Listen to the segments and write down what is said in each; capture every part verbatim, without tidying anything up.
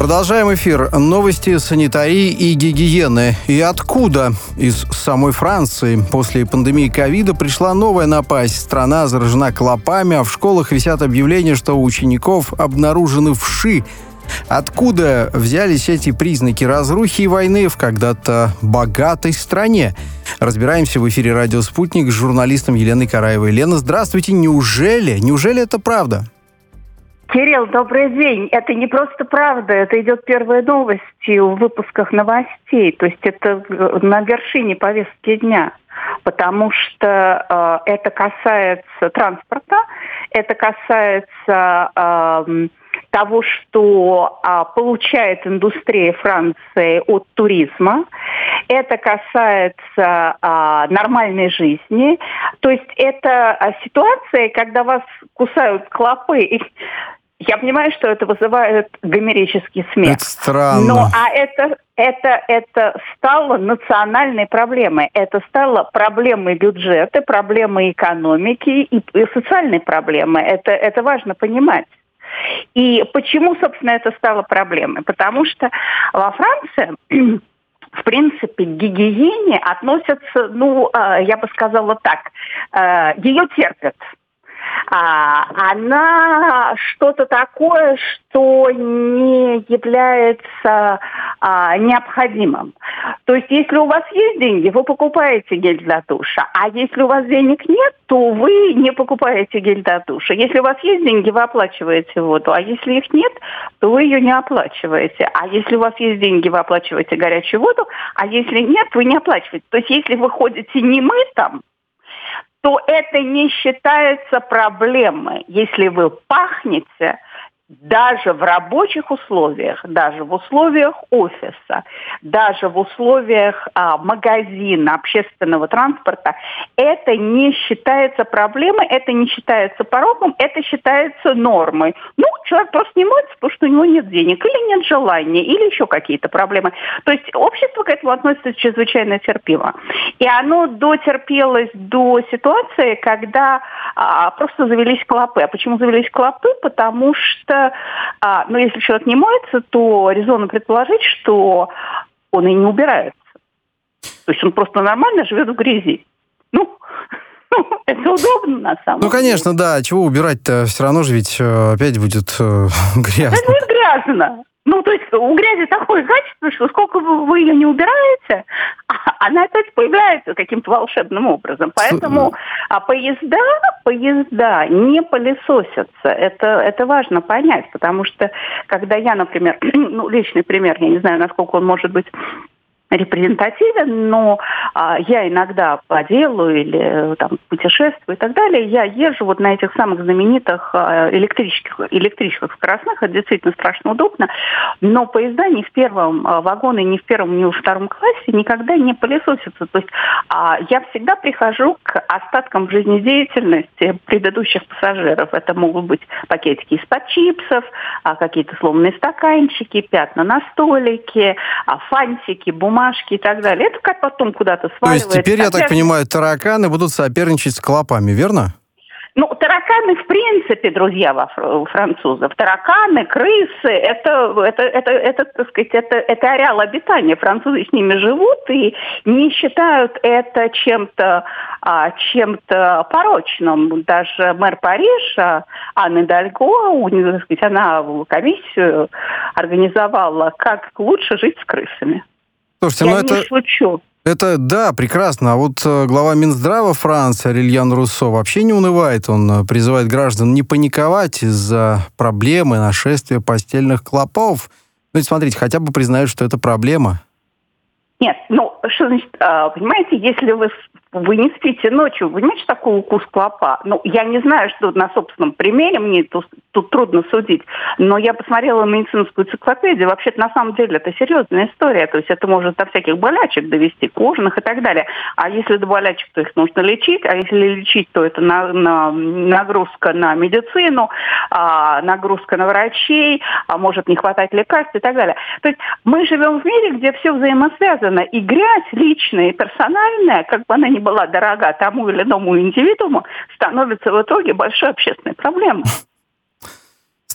Продолжаем эфир. Новости санитарии и гигиены. И откуда? Из самой Франции. После пандемии ковида пришла новая напасть. Страна заражена клопами, а в школах висят объявления, что у учеников обнаружены вши. Откуда взялись эти признаки разрухи и войны в когда-то богатой стране? Разбираемся в эфире «Радио Спутник» с журналистом Еленой Караевой. Лена, здравствуйте. Неужели? Неужели это правда? Кирилл, добрый день. Это не просто правда, это идет первые новости в выпусках новостей. То есть это на вершине повестки дня. Потому что э, это касается транспорта, это касается э, того, что э, получает индустрия Франции от туризма. Это касается э, нормальной жизни. То есть это э, ситуация, когда вас кусают клопы. Я понимаю, что это вызывает гомерический смех. Это странно. Но а это, это, это стало национальной проблемой. Это стало проблемой бюджета, проблемой экономики и, и социальной проблемой. Это, это важно понимать. И почему, собственно, это стало проблемой? Потому что во Франции, в принципе, к гигиене относятся, ну, я бы сказала так, ее терпят. А, она что-то такое, что не является а, необходимым. То есть, если у вас есть деньги, вы покупаете гель для душа. А если у вас денег нет, то вы не покупаете гель для душа. Если у вас есть деньги, вы оплачиваете воду. А если их нет, то вы ее не оплачиваете. А если у вас есть деньги, вы оплачиваете горячую воду. А если нет, вы не оплачиваете. То есть, если вы ходите немытым, то это не считается проблемой. Если вы пахнете, даже в рабочих условиях, даже в условиях офиса, даже в условиях а, магазина, общественного транспорта, это не считается проблемой, это не считается пороком, это считается нормой. Ну, человек просто не моется, потому что у него нет денег, или нет желания, или еще какие-то проблемы. То есть общество к этому относится чрезвычайно терпимо. И оно дотерпелось до ситуации, когда а, просто завелись клопы. А почему завелись клопы? Потому что А, ну, если человек не моется, то резонно предположить, что он и не убирается. То есть он просто нормально живет в грязи. Ну, это удобно на самом деле. Ну, конечно, деле. Да. Чего убирать-то? Все равно же ведь опять будет э, грязно. Это будет грязно. Ну, то есть у грязи такое качество, что сколько вы ее не убираете, она опять появляется каким-то волшебным образом. Поэтому а поезда, поезда не пылесосятся. Это, это важно понять, потому что когда я, например, ну, личный пример, я не знаю, насколько он может быть репрезентативен, но а, я иногда по делу или там, путешествую и так далее, я езжу вот на этих самых знаменитых а, электрических, электричках скоростных, это действительно страшно удобно, но поезда ни в первом а, вагоне, ни в первом, ни во втором классе никогда не пылесосятся. То есть а, я всегда прихожу к остаткам жизнедеятельности предыдущих пассажиров. Это могут быть пакетики из-под чипсов, а, какие-то сломанные стаканчики, пятна на столике, а, фантики, бумаги, бумажки и так далее. Это как потом куда-то сваливается. То есть теперь, я так понимаю, тараканы будут соперничать с клопами, верно? Ну, тараканы, в принципе, друзья во французов, тараканы, крысы, это, это, это, это, так сказать, это, это ареал обитания. Французы с ними живут и не считают это чем-то, а, чем-то порочным. Даже мэр Парижа Анна Идальго, так сказать, она комиссию организовала, как лучше жить с крысами. Слушайте, я ну не это, шучу. Это, да, прекрасно. А вот э, глава Минздрава Франции Арельян Руссо вообще не унывает. Он э, призывает граждан не паниковать из-за проблемы нашествия постельных клопов. Ну, смотрите, хотя бы признают, что это проблема. Нет, ну, что значит, понимаете, если вы, вы не спите ночью, вы понимаете, что такое укус клопа? Ну, я не знаю, что на собственном примере, мне тут, тут трудно судить, но я посмотрела медицинскую энциклопедию, вообще-то на самом деле это серьезная история, то есть это может до всяких болячек довести, кожаных и так далее. А если до болячек, то их нужно лечить, а если лечить, то это на, на, нагрузка на медицину, а, нагрузка на врачей, а может не хватать лекарств и так далее. То есть мы живем в мире, где все взаимосвязано. И грязь личная и персональная, как бы она ни была дорога тому или иному индивидууму, становится в итоге большой общественной проблемой.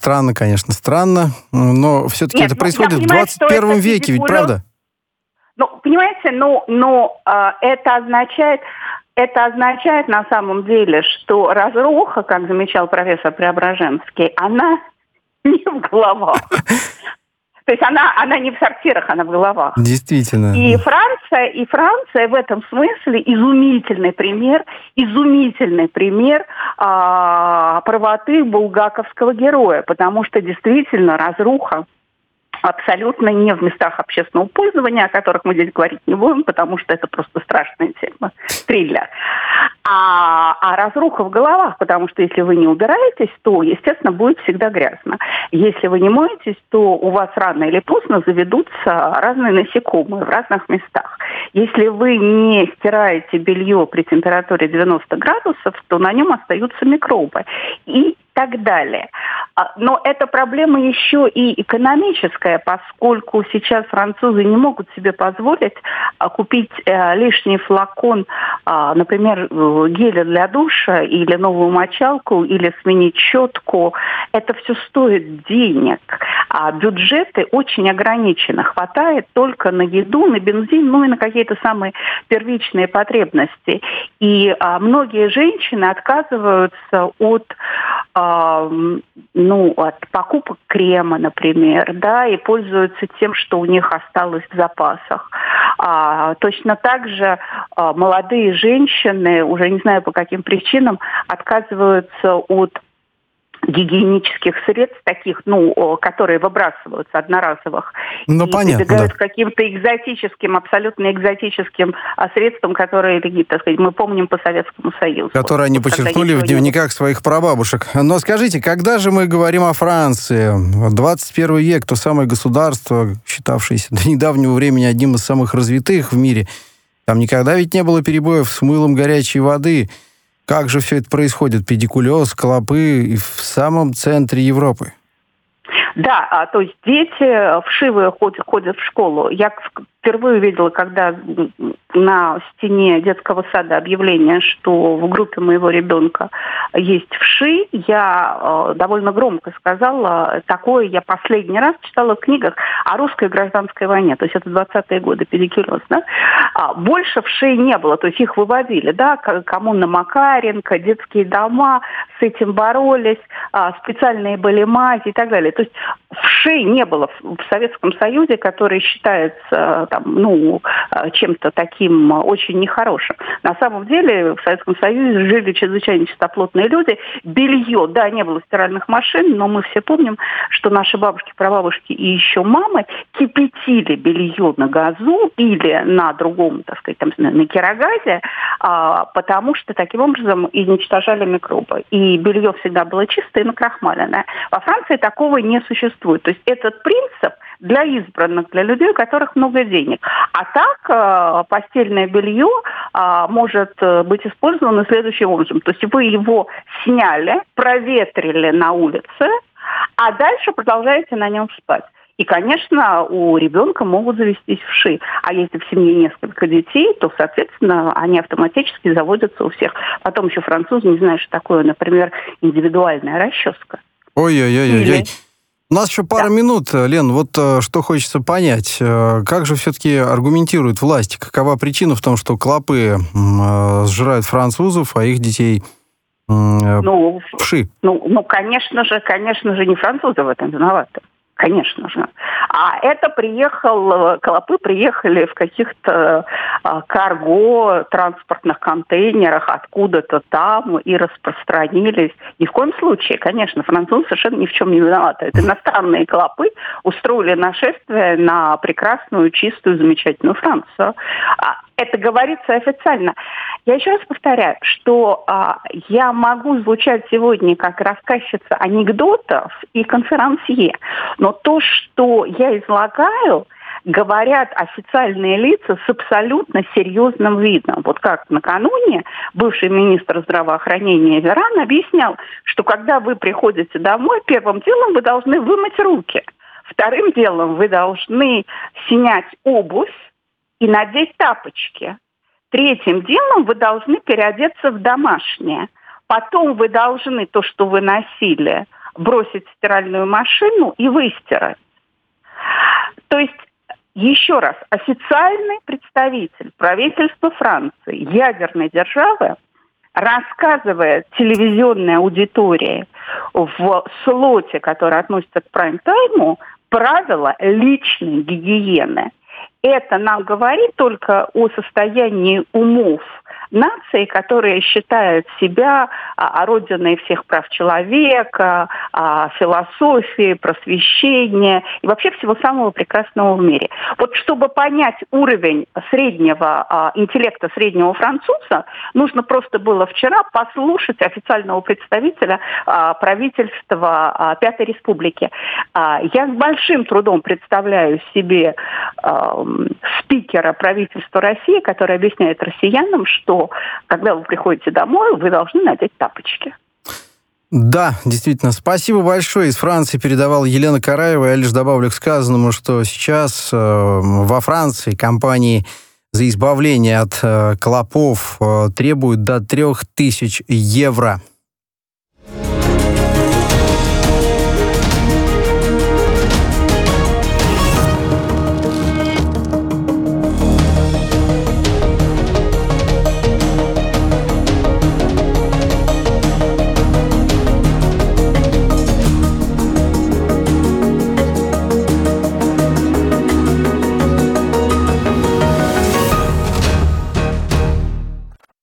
Странно, конечно, странно, но все-таки Нет, это ну, происходит в понимаю, двадцать первом веке, ведь правда? Ну, понимаете, ну, но э, это означает, это означает на самом деле, что разруха, как замечал профессор Преображенский, она не в головах. То есть она, она не в сортирах, она в головах. Действительно. И Франция, и Франция в этом смысле изумительный пример, изумительный пример а, правоты булгаковского героя, потому что действительно разруха абсолютно не в местах общественного пользования, о которых мы здесь говорить не будем, потому что это просто страшная тема, триллер. А, а разруха в головах, потому что если вы не убираетесь, то, естественно, будет всегда грязно. Если вы не моетесь, то у вас рано или поздно заведутся разные насекомые в разных местах. Если вы не стираете белье при температуре девяносто градусов, то на нем остаются микробы. И так далее. Но эта проблема еще и экономическая, поскольку сейчас французы не могут себе позволить купить лишний флакон, например, геля для душа или новую мочалку, или сменить щетку. Это все стоит денег. А бюджеты очень ограничены. Хватает только на еду, на бензин, ну и на какие-то самые первичные потребности. И многие женщины отказываются от ну, от покупок крема, например, да, и пользуются тем, что у них осталось в запасах. А, точно так же а, молодые женщины, уже не знаю по каким причинам, отказываются от гигиенических средств, таких, ну, которые выбрасываются, одноразовых, ну, и понятно, прибегают да. к каким-то экзотическим, абсолютно экзотическим а, средствам, которые, так сказать, мы помним по Советскому Союзу. Которые они вот, подчеркнули в дневниках своих прабабушек. Но скажите, когда же мы говорим о Франции? двадцать первый век, то самое государство, считавшееся до недавнего времени одним из самых развитых в мире, там никогда ведь не было перебоев с мылом горячей воды. Как же все это происходит? Педикулез, клопы и в самом центре Европы. Да, а, то есть дети вшивые ходят, ходят в школу. Я впервые видела, когда на стене детского сада объявление, что в группе моего ребенка есть вши, я э, довольно громко сказала, такое я последний раз читала в книгах о русской гражданской войне, то есть это двадцатые годы, педикулез, да? А больше вшей не было, то есть их выводили, да, коммуна Макаренко, детские дома с этим боролись, а, специальные были мази и так далее. То есть вшей не было в Советском Союзе, который считается там, ну, чем-то таким очень нехорошим. На самом деле в Советском Союзе жили чрезвычайно чистоплотные люди. Белье, да, не было стиральных машин, но мы все помним, что наши бабушки, прабабушки и еще мамы кипятили белье на газу или на другом, так сказать, там, на кирогазе, а, потому что таким образом уничтожали микробы. И белье всегда было чистое и накрахмаленное. Во Франции такого не существует. То есть этот принцип для избранных, для людей, у которых много денег. А так э, постельное белье э, может быть использовано следующим образом. То есть вы его сняли, проветрили на улице, а дальше продолжаете на нем спать. И, конечно, у ребенка могут завестись вши. А если в семье несколько детей, то, соответственно, они автоматически заводятся у всех. Потом еще французы не знают, что такое, например, индивидуальная расческа. Ой-ой-ой-ой. Или... У нас еще пара да. минут, Лен. Вот что хочется понять. Как же все-таки аргументирует власть? Какова причина в том, что клопы э, сжирают французов, а их детей э, ну, вши? Ну, ну, конечно же, конечно же, не французы в этом виноваты. Конечно же. А это приехал, клопы приехали в каких-то а, карго, транспортных контейнерах откуда-то там и распространились. Ни в коем случае, конечно, французы совершенно ни в чем не виноваты. Это иностранные клопы устроили нашествие на прекрасную, чистую, замечательную Францию. Это говорится официально. Я еще раз повторяю, что а, я могу звучать сегодня как рассказчица анекдотов и конферансье, но то, что я излагаю, говорят официальные лица с абсолютно серьезным видом. Вот как накануне бывший министр здравоохранения Веран объяснял, что когда вы приходите домой, первым делом вы должны вымыть руки. Вторым делом вы должны снять обувь и надеть тапочки. Третьим делом вы должны переодеться в домашнее. Потом вы должны то, что вы носили, бросить стиральную машину и выстирать. То есть, еще раз, официальный представитель правительства Франции, ядерной державы, рассказывает телевизионной аудитории в слоте, который относится к прайм-тайму, правила личной гигиены. Это нам говорит только о состоянии умов нации, которые считают себя а, родиной всех прав человека, а, философии, просвещения и вообще всего самого прекрасного в мире. Вот чтобы понять уровень среднего а, интеллекта среднего француза, нужно просто было вчера послушать официального представителя а, правительства а, Пятой Республики. А, я с большим трудом представляю себе а, спикера правительства России, который объясняет россиянам, что когда вы приходите домой, вы должны надеть тапочки. Да, действительно. Спасибо большое. Из Франции передавала Елена Караева. Я лишь добавлю к сказанному, что сейчас э, во Франции компании за избавление от э, клопов э, требуют до трех тысяч евро.